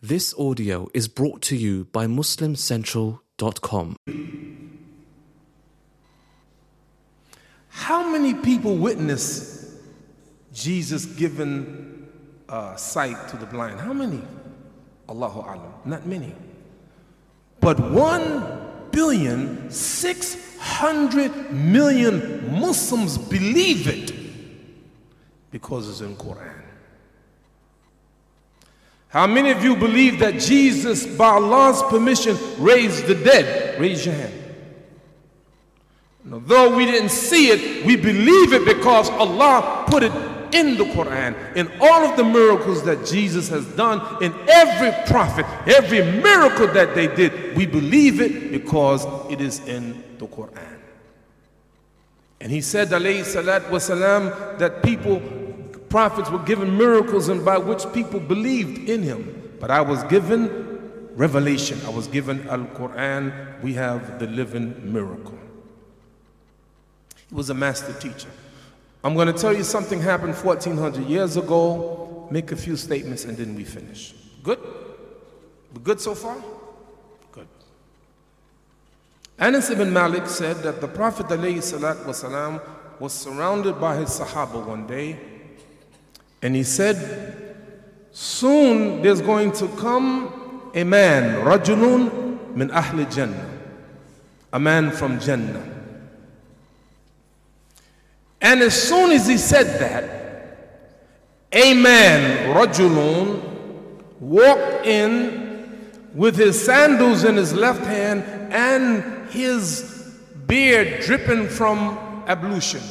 This audio is brought to you by MuslimCentral.com. How many people witness Jesus giving sight to the blind? How many? Allahu Alam. Not many. But 1,600,000,000 Muslims believe it because it's in Quran. How many of you believe that Jesus, by Allah's permission, raised the dead? Raise your hand. And although we didn't see it, we believe it because Allah put it in the Quran. In all of the miracles that Jesus has done, in every prophet, every miracle that they did, we believe it because it is in the Quran. And he said, alayhi salatu wasalam, that prophets were given miracles and by which people believed in him. But I was given revelation. I was given Al-Quran. We have the living miracle. He was a master teacher. I'm going to tell you something happened 1,400 years ago, make a few statements, and then we finish. Good? We're good so far? Good. Anas ibn Malik said that the Prophet ﷺ was surrounded by his Sahaba one day, and he said, soon there's going to come a man, rajulun min ahli Jannah, a man from Jannah. And as soon as he said that, a man, rajulun, walked in with his sandals in his left hand and his beard dripping from ablution.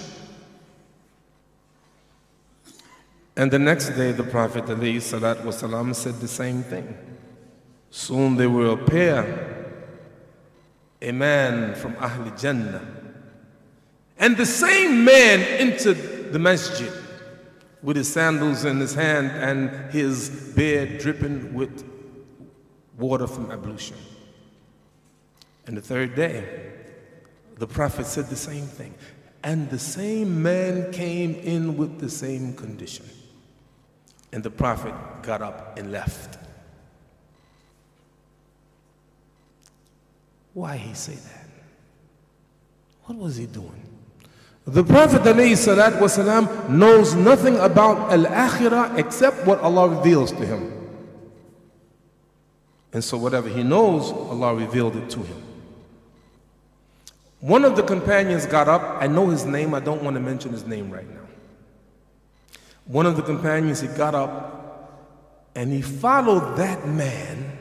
And the next day, the Prophet ﷺ said the same thing. Soon there will appear a man from Ahl Jannah. And the same man entered the masjid with his sandals in his hand and his beard dripping with water from ablution. And the third day, the Prophet said the same thing. And the same man came in with the same condition. And the Prophet got up and left. Why he say that? What was he doing? The Prophet ﷺ knows nothing about Al-Akhirah except what Allah reveals to him. And so whatever he knows, Allah revealed it to him. One of the companions got up. I know his name. I don't want to mention his name right now. One of the companions, he got up and he followed that man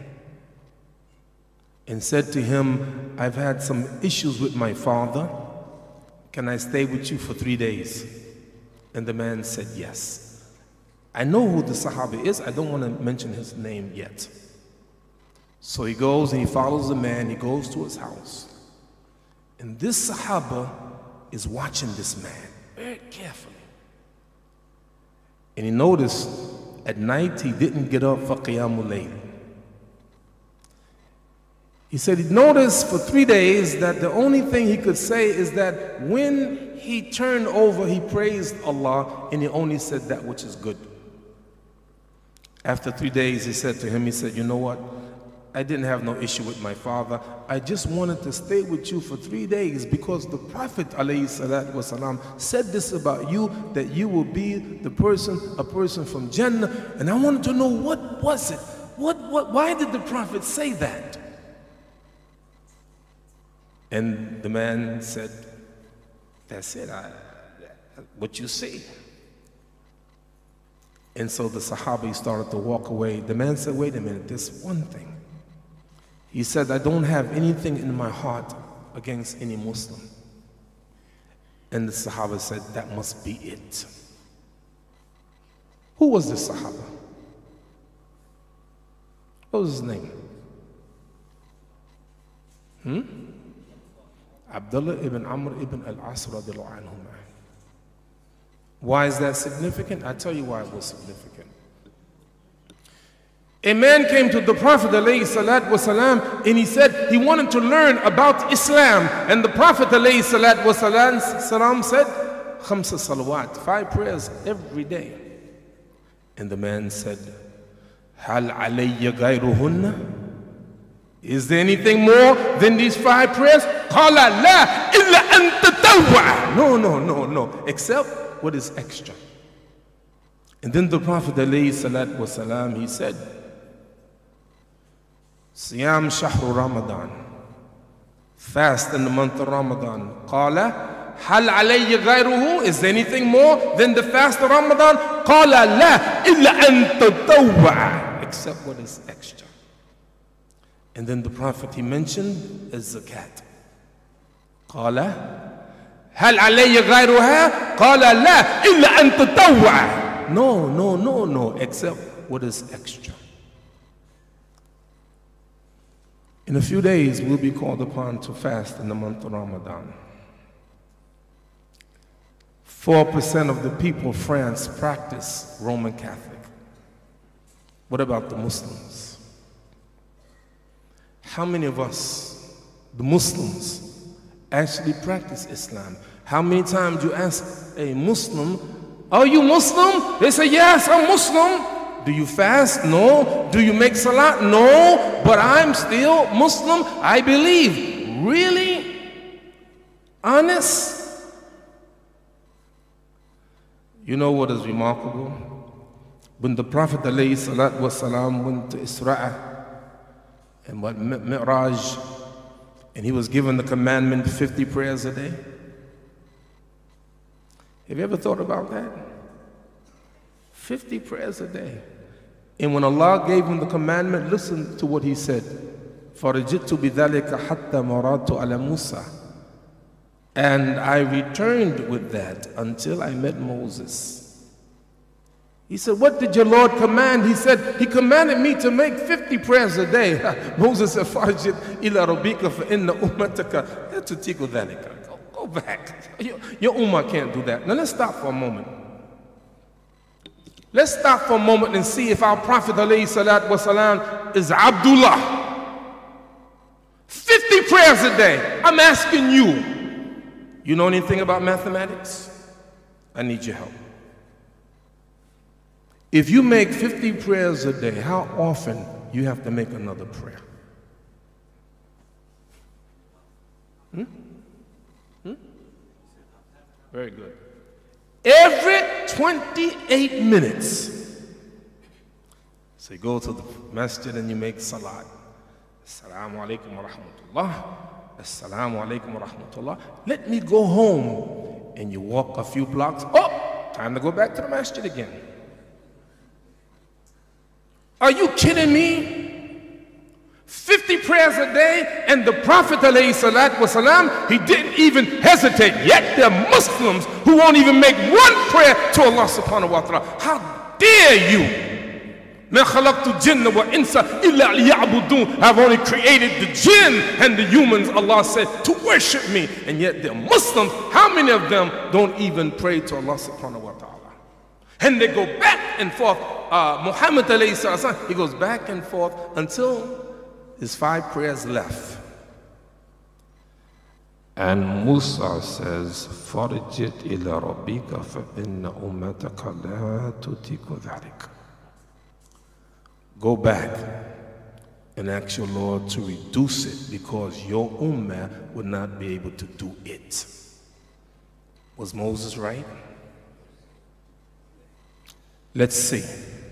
and said to him, I've had some issues with my father. Can I stay with you for 3 days? And the man said, yes. I know who the Sahabi is. I don't want to mention his name yet. So he goes and he follows the man. He goes to his house. And this Sahaba is watching this man very carefully. And he noticed at night he didn't get up for Qiyamul Layl. He said he noticed for 3 days that the only thing he could say is that when he turned over, he praised Allah and he only said that which is good. After 3 days, he said to him, he said, you know what? I didn't have no issue with my father. I just wanted to stay with you for 3 days because the Prophet ﷺ said this about you, that you will be a person from Jannah. And I wanted to know, what was it? Why did the Prophet say that? And the man said, that's it, what you see. And so the Sahabi started to walk away. The man said, wait a minute, there's one thing. He said, I don't have anything in my heart against any Muslim. And the Sahaba said, that must be it. Who was this Sahaba? What was his name? Abdullah ibn Amr ibn al-As radiallahu anhu. Why is that significant? I'll tell you why it was significant. A man came to the Prophet ﷺ and he said he wanted to learn about Islam. And the Prophet ﷺ said, Khamsa salawat, 5 prayers every day. And the man said, هل علي غيرهن? Is there anything more than these 5 prayers? قال لا إلا أن تطوع. No, except what is extra. And then the Prophet ﷺ, he said, Siyam Shahru Ramadan, fast in the month of Ramadan. قال هل علي غيره? Is there anything more than the fast of Ramadan? قال لا إلا أن تطوع, except what is extra. And then the Prophet, he mentioned as zakat. قال هل علي غيرها? قال لا إلا أن تطوع. No, except what is extra. In a few days, we'll be called upon to fast in the month of Ramadan. 4% of the people of France practice Roman Catholic. What about the Muslims? How many of us, the Muslims, actually practice Islam? How many times you ask a Muslim, are you Muslim? They say, yes, I'm Muslim. Do you fast? No. Do you make salat? No. But I'm still Muslim. I believe. Really? Honest? You know what is remarkable? When the Prophet ﷺ went to Isra' and what Mi'raj, and he was given the commandment 50 prayers a day. Have you ever thought about that? 50 prayers a day. And when Allah gave him the commandment, listen to what he said. فَرَجِدْتُ بِذَلِكَ حَتَّى مَرَاتُ عَلَى مُوسَى. And I returned with that until I met Moses. He said, what did your Lord command? He said, he commanded me to make 50 prayers a day. Moses said, فَرْجِدْ إِلَى رَبِّكَ فَإِنَّ أُمَّتَكَ لَا تُطِيقُ ذَلِكَ. Go back. Your ummah can't do that. Now let's stop for a moment. Let's stop for a moment and see if our Prophet ﷺ is Abdullah. 50 prayers a day. I'm asking you. You know anything about mathematics? I need your help. If you make 50 prayers a day, how often you have to make another prayer? Very good. Every 28 minutes. So you go to the masjid and you make salat. Assalamu alaikum wa rahmatullah. Assalamu alaikum wa rahmatullah. Let me go home. And you walk a few blocks. Oh, time to go back to the masjid again. Are you kidding me? 50 prayers a day, and the Prophet ﷺ, he didn't even hesitate. Yet there are Muslims who won't even make one prayer to Allah subhanahu wa ta'ala. How dare you? مَا خَلَقْتُ الْجِنَّ وَإِنسَ إِلَّا لِيَعْبُدُونَ. I've only created the jinn and the humans, Allah said, to worship me. And yet there are Muslims, how many of them don't even pray to Allah subhanahu wa ta'ala? And they go back and forth. Muhammad alayhi salam, he goes back and forth until his 5 prayers left. And Musa says, فَرْجِدْ إِلَى رَبِّكَ فَإِنَّ أُمَّتَكَ لَا تُطِيقُ ذَلِكَ. Go back and ask your Lord to reduce it because your ummah would not be able to do it. Was Moses right? Let's see.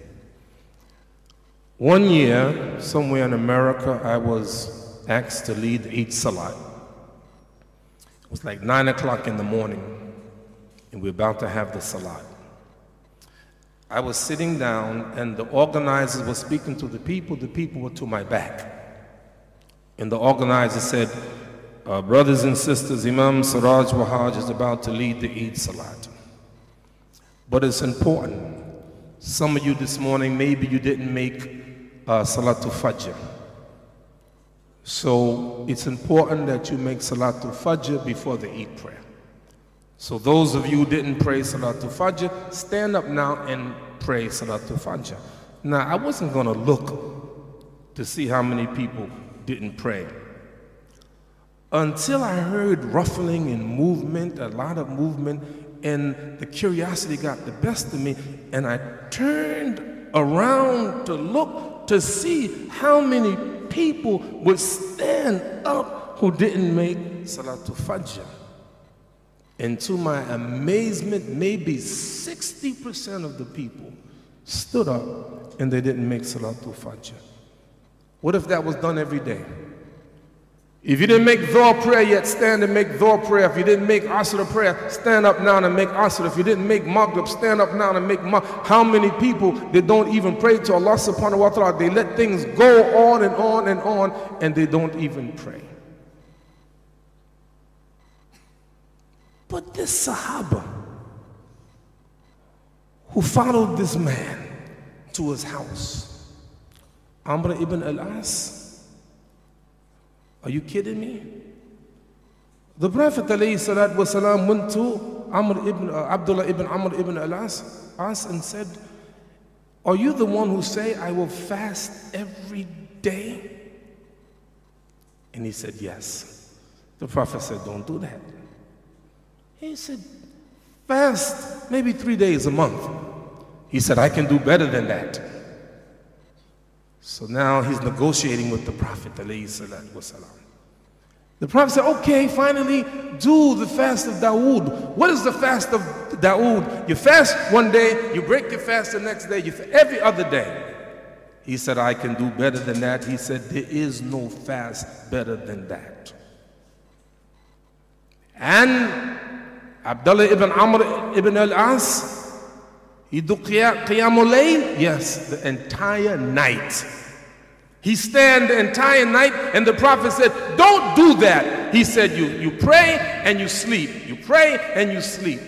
One year, somewhere in America, I was asked to lead Eid Salat. It was like 9 o'clock in the morning, and we're about to have the Salat. I was sitting down, and the organizers were speaking to the people were to my back. And the organizer said, brothers and sisters, Imam Siraj Wahaj is about to lead the Eid Salat. But it's important. Some of you this morning, maybe you didn't make Salatul Fajr. So it's important that you make Salatul Fajr before the Eid prayer. So those of you who didn't pray Salatul Fajr, stand up now and pray Salatul Fajr. Now, I wasn't going to look to see how many people didn't pray until I heard ruffling and movement, a lot of movement, and the curiosity got the best of me, and I turned around to look to see how many people would stand up who didn't make Salatul Fajr. And to my amazement, maybe 60% of the people stood up and they didn't make Salatul Fajr. What if that was done every day? If you didn't make Dhuhr prayer yet, stand and make Dhuhr prayer. If you didn't make Asr prayer, stand up now and make Asr. If you didn't make Maghrib, stand up now and make Maghrib. How many people that don't even pray to Allah subhanahu wa ta'ala? They let things go on and on and on, and they don't even pray. But this Sahaba who followed this man to his house, Amr ibn al-As, are you kidding me? The Prophet ﷺ went to Abdullah ibn Amr ibn al-As and said, are you the one who say, I will fast every day? And he said, yes. The Prophet said, don't do that. He said, fast maybe 3 days a month. He said, I can do better than that. So now he's negotiating with the Prophet ﷺ. The Prophet said, okay, finally do the fast of Dawood. What is the fast of Dawood? You fast one day, you break your fast the next day, every other day. He said, I can do better than that. He said, there is no fast better than that. And Abdullah ibn Amr ibn al-As, he do Qiyamul Layl? Yes, the entire night. He stand the entire night, and the Prophet said, don't do that. He said, you pray and you sleep. You pray and you sleep.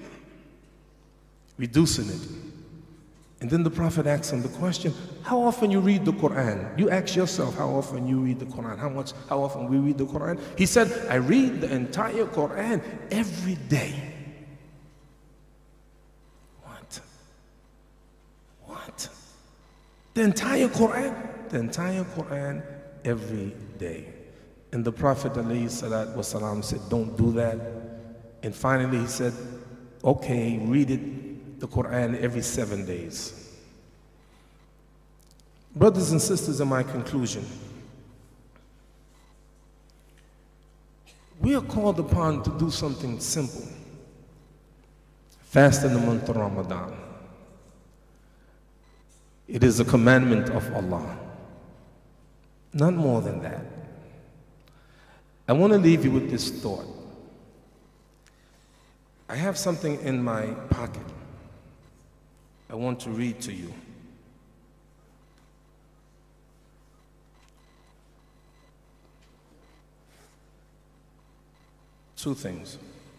Reducing it. And then the Prophet asked him the question, how often you read the Quran? You ask yourself how often you read the Quran. How often we read the Quran? He said, I read the entire Quran every day. What? The entire Quran? The entire Quran every day. And the Prophet ﷺ said, don't do that. And finally he said, okay, read it, the Quran every 7 days. Brothers and sisters, in my conclusion, we are called upon to do something simple. Fast in the month of Ramadan. It is a commandment of Allah. Not more than that. I want to leave you with this thought. I have something in my pocket I want to read to you. Two things.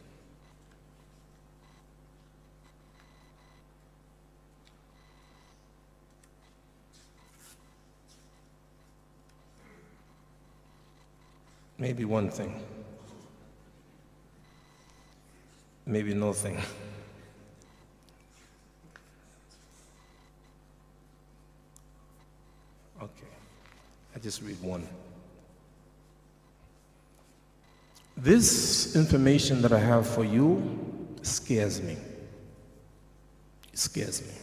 Maybe one thing. Maybe no thing. Okay. I just read one. This information that I have for you scares me. It scares me.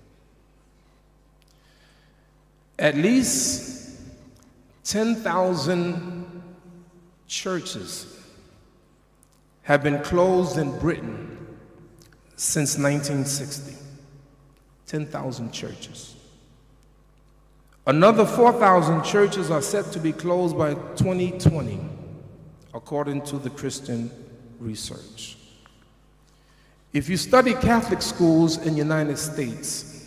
At least 10,000 churches have been closed in Britain since 1960. 10,000 churches. Another 4,000 churches are set to be closed by 2020, according to the Christian research. If you study Catholic schools in the United States,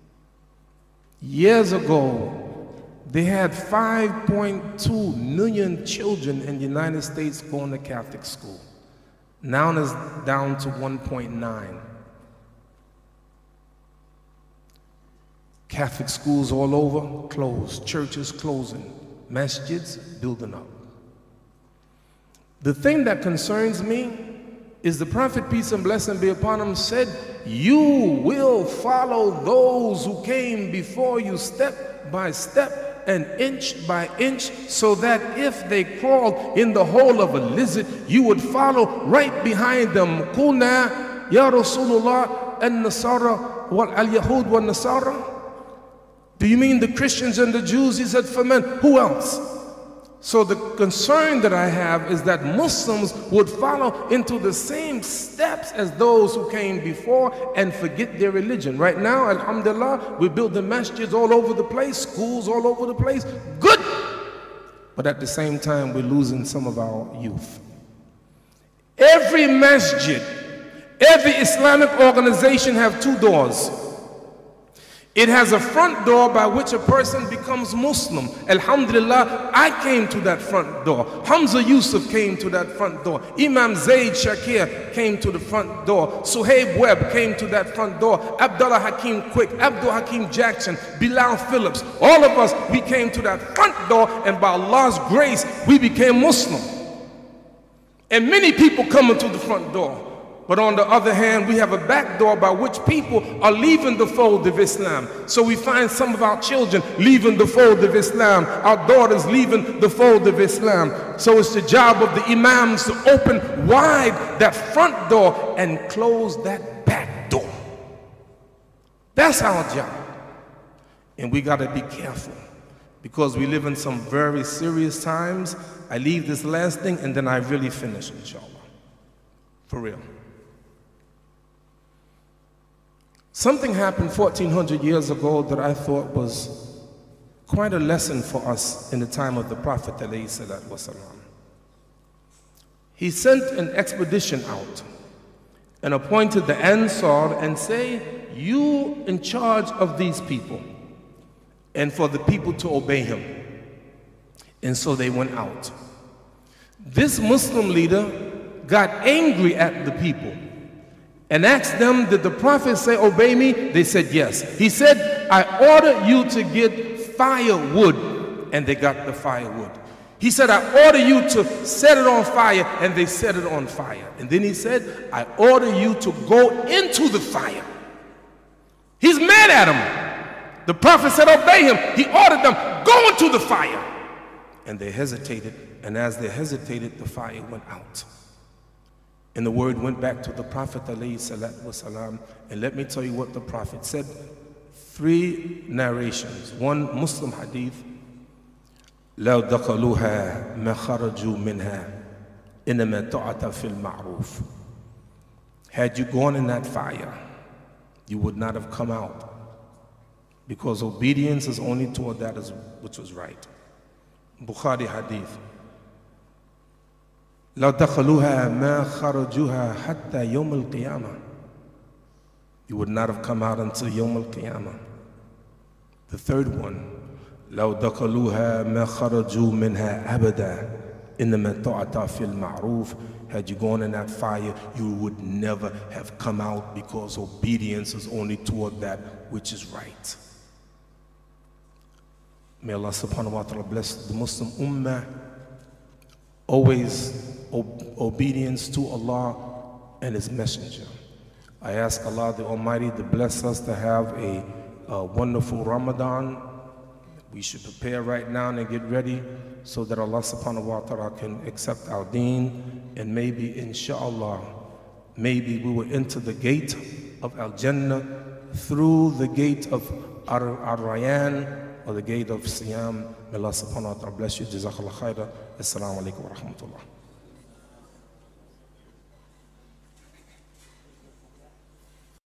years ago, they had 5.2 million children in the United States going to Catholic school. Now it's down to 1.9. Catholic schools all over closed, churches closing, masjids building up. The thing that concerns me is the Prophet, peace and blessing be upon him, said, you will follow those who came before you step by step and inch by inch, so that if they crawled in the hole of a lizard, you would follow right behind them. Qulna ya Rasulullah al-Nasara wal-Yahud wal-Nasara. Do you mean the Christians and the Jews? He said, for men. Who else? So the concern that I have is that Muslims would follow into the same steps as those who came before and forget their religion. Right now, alhamdulillah, we're building masjids all over the place, schools all over the place. Good! But at the same time, we're losing some of our youth. Every masjid, every Islamic organization have two doors. It has a front door by which a person becomes Muslim. Alhamdulillah, I came to that front door. Hamza Yusuf came to that front door. Imam Zaid Shakir came to the front door. Suhaib Webb came to that front door. Abdullah Hakim Quick, Abdul Hakim Jackson, Bilal Phillips. All of us, we came to that front door, and by Allah's grace, we became Muslim. And many people come into the front door. But on the other hand, we have a back door by which people are leaving the fold of Islam. So we find some of our children leaving the fold of Islam, our daughters leaving the fold of Islam. So it's the job of the imams to open wide that front door and close that back door. That's our job. And we got to be careful because we live in some very serious times. I leave this last thing and then I really finish, inshallah. For real. Something happened 1400 years ago that I thought was quite a lesson for us in the time of the Prophet ﷺ. He sent an expedition out and appointed the Ansar and say, you in charge of these people, and for the people to obey him. And so they went out. This Muslim leader got angry at the people and asked them, did the Prophet say, obey me? They said, yes. He said, I order you to get firewood, and they got the firewood. He said, I order you to set it on fire, and they set it on fire. And then he said, I order you to go into the fire. He's mad at him. The Prophet said, obey him. He ordered them, go into the fire. And they hesitated, and as they hesitated, the fire went out. And the word went back to the Prophet ﷺ, and let me tell you what the Prophet said. 3 narrations. One Muslim hadith, لو دخلوها ما خرجوا منها إنما طاعة في المعروف. Had you gone in that fire, you would not have come out, because obedience is only toward that which was right. Bukhari hadith. لو دخلوها ما خرجوها حتى يوم القيامة. You would not have come out until يوم القيامة. The third one, لو دخلوها ما خرجوا منها أبدا إنما طاعة في المعروف. Had you gone in that fire, you would never have come out, because obedience is only toward that which is right. May Allah subhanahu wa ta'ala bless the Muslim ummah. Always obedience to Allah and His Messenger. I ask Allah the Almighty to bless us to have a wonderful Ramadan. We should prepare right now and get ready so that Allah subhanahu wa ta'ala can accept our deen, and maybe inshallah, maybe we will enter the gate of Al-Jannah through the gate of Ar-Rayyan, or the gate of Siyam. May Allah subhanahu wa ta'ala bless you. Jazakallah khairan. Assalamu alaikum wa rahmatullah.